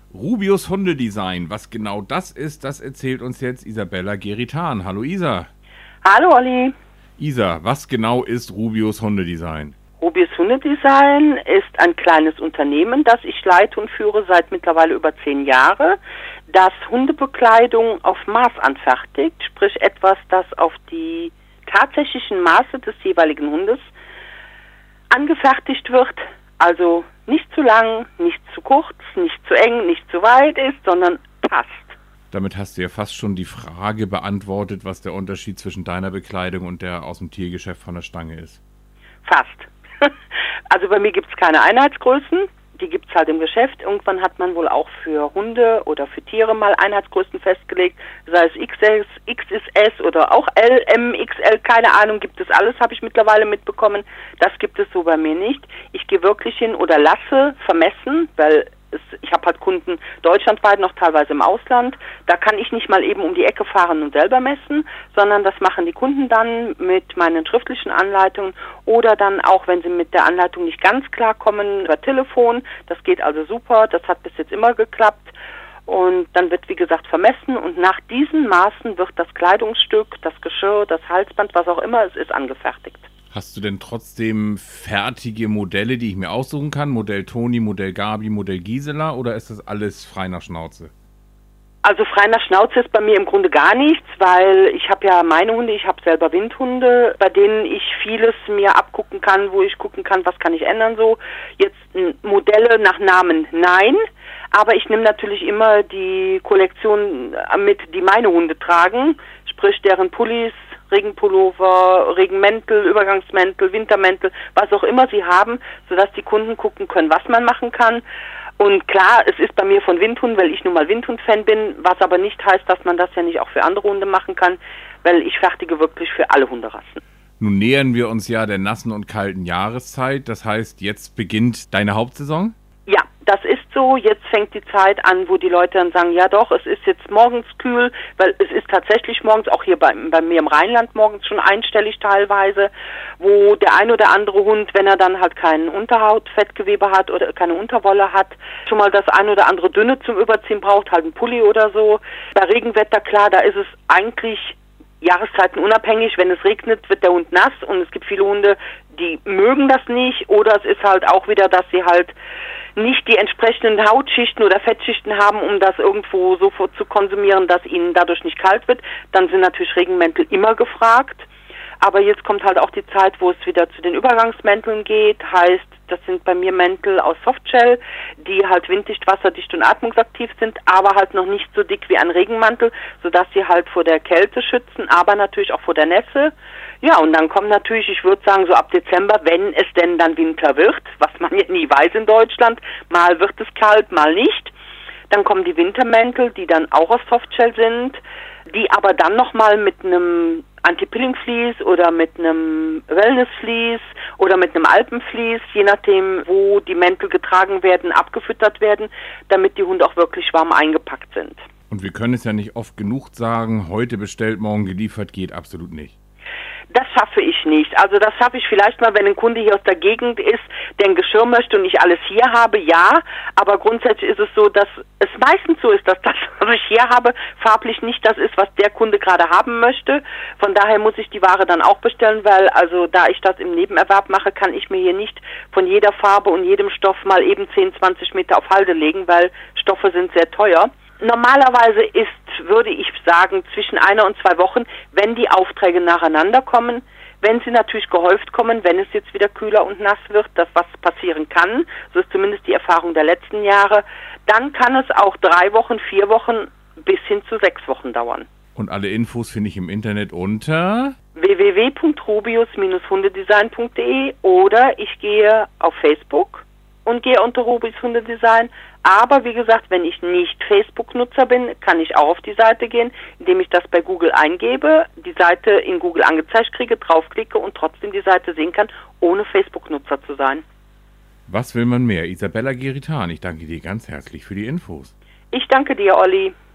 Rubius Hundedesign. Was genau das ist, das erzählt uns jetzt Isabella Geritan. Hallo Isa. Hallo Olli. Isa, was genau ist Rubius Hundedesign? Rubius Hundedesign ist ein kleines Unternehmen, das ich leite und führe seit mittlerweile über 10 Jahren, das Hundebekleidung auf Maß anfertigt, sprich etwas, das auf die tatsächlichen Maße des jeweiligen Hundes angefertigt wird, also nicht zu lang, nicht zu kurz, nicht zu eng, nicht zu weit ist, sondern passt. Damit hast du ja fast schon die Frage beantwortet, was der Unterschied zwischen deiner Bekleidung und der aus dem Tiergeschäft von der Stange ist. Fast. Also bei mir gibt es keine Einheitsgrößen, die gibt es halt im Geschäft. Irgendwann hat man wohl auch für Hunde oder für Tiere mal Einheitsgrößen festgelegt, sei es XS, XS oder auch L, M, XL, keine Ahnung, gibt es alles, habe ich mittlerweile mitbekommen. Das gibt es so bei mir nicht. Ich gehe wirklich hin oder lasse vermessen, weil ich habe halt Kunden deutschlandweit, noch teilweise im Ausland. Da kann ich nicht mal eben um die Ecke fahren und selber messen, sondern das machen die Kunden dann mit meinen schriftlichen Anleitungen oder dann auch, wenn sie mit der Anleitung nicht ganz klar kommen, über Telefon. Das geht also super, das hat bis jetzt immer geklappt. Und dann wird, wie gesagt, vermessen und nach diesen Maßen wird das Kleidungsstück, das Geschirr, das Halsband, was auch immer es ist, angefertigt. Hast du denn trotzdem fertige Modelle, die ich mir aussuchen kann? Modell Toni, Modell Gabi, Modell Gisela oder ist das alles frei nach Schnauze? Also frei nach Schnauze ist bei mir im Grunde gar nichts, weil ich habe ja meine Hunde, ich habe selber Windhunde, bei denen ich vieles mir abgucken kann, wo ich gucken kann, was kann ich ändern so. Jetzt Modelle nach Namen, nein, aber ich nehme natürlich immer die Kollektion mit, die meine Hunde tragen, sprich deren Pullis, Regenpullover, Regenmäntel, Übergangsmäntel, Wintermäntel, was auch immer sie haben, sodass die Kunden gucken können, was man machen kann. Und klar, es ist bei mir von Windhunden, weil ich nun mal Windhund-Fan bin, was aber nicht heißt, dass man das ja nicht auch für andere Hunde machen kann, weil ich fertige wirklich für alle Hunderassen. Nun nähern wir uns ja der nassen und kalten Jahreszeit, das heißt, jetzt beginnt deine Hauptsaison? Ja, das ist so. Jetzt fängt die Zeit an, wo die Leute dann sagen, ja doch, es ist jetzt morgens kühl, weil es ist tatsächlich morgens, auch hier bei mir im Rheinland morgens schon einstellig teilweise, wo der ein oder andere Hund, wenn er dann halt kein Unterhautfettgewebe hat oder keine Unterwolle hat, schon mal das ein oder andere Dünne zum Überziehen braucht, halt ein Pulli oder so. Bei Regenwetter, klar, da ist es eigentlich Jahreszeiten unabhängig. Wenn es regnet, wird der Hund nass und es gibt viele Hunde, die mögen das nicht oder es ist halt auch wieder, dass sie halt nicht die entsprechenden Hautschichten oder Fettschichten haben, um das irgendwo sofort zu konsumieren, dass ihnen dadurch nicht kalt wird. Dann sind natürlich Regenmäntel immer gefragt. Aber jetzt kommt halt auch die Zeit, wo es wieder zu den Übergangsmänteln geht. Heißt, das sind bei mir Mäntel aus Softshell, die halt winddicht, wasserdicht und atmungsaktiv sind, aber halt noch nicht so dick wie ein Regenmantel, sodass sie halt vor der Kälte schützen, aber natürlich auch vor der Nässe. Ja, und dann kommt natürlich, ich würde sagen, so ab Dezember, wenn es denn dann Winter wird, was man ja nie weiß in Deutschland, mal wird es kalt, mal nicht. Dann kommen die Wintermäntel, die dann auch aus Softshell sind, die aber dann nochmal mit einem Anti-Pilling-Vlies oder mit einem Wellness-Vlies oder mit einem Alpenvlies, je nachdem, wo die Mäntel getragen werden, abgefüttert werden, damit die Hunde auch wirklich warm eingepackt sind. Und wir können es ja nicht oft genug sagen, heute bestellt, morgen geliefert, geht absolut nicht. Das schaffe ich nicht. Also das schaffe ich vielleicht mal, wenn ein Kunde hier aus der Gegend ist, der ein Geschirr möchte und ich alles hier habe, ja. Aber grundsätzlich ist es so, dass es meistens so ist, dass das, was ich hier habe, farblich nicht das ist, was der Kunde gerade haben möchte. Von daher muss ich die Ware dann auch bestellen, weil also da ich das im Nebenerwerb mache, kann ich mir hier nicht von jeder Farbe und jedem Stoff mal eben 10, 20 Meter auf Halde legen, weil Stoffe sind sehr teuer. Normalerweise ist, würde ich sagen, zwischen 1 und 2 Wochen, wenn die Aufträge nacheinander kommen. Wenn sie natürlich gehäuft kommen, wenn es jetzt wieder kühler und nass wird, das was passieren kann, so ist zumindest die Erfahrung der letzten Jahre, dann kann es auch 3 Wochen, 4 Wochen bis hin zu 6 Wochen dauern. Und alle Infos finde ich im Internet unter www.rubius-hundedesign.de oder ich gehe auf Facebook und gehe unter Rubius Hundedesign. Aber wie gesagt, wenn ich nicht Facebook-Nutzer bin, kann ich auch auf die Seite gehen, indem ich das bei Google eingebe, die Seite in Google angezeigt kriege, draufklicke und trotzdem die Seite sehen kann, ohne Facebook-Nutzer zu sein. Was will man mehr? Isabella Geritan, ich danke dir ganz herzlich für die Infos. Ich danke dir, Olli.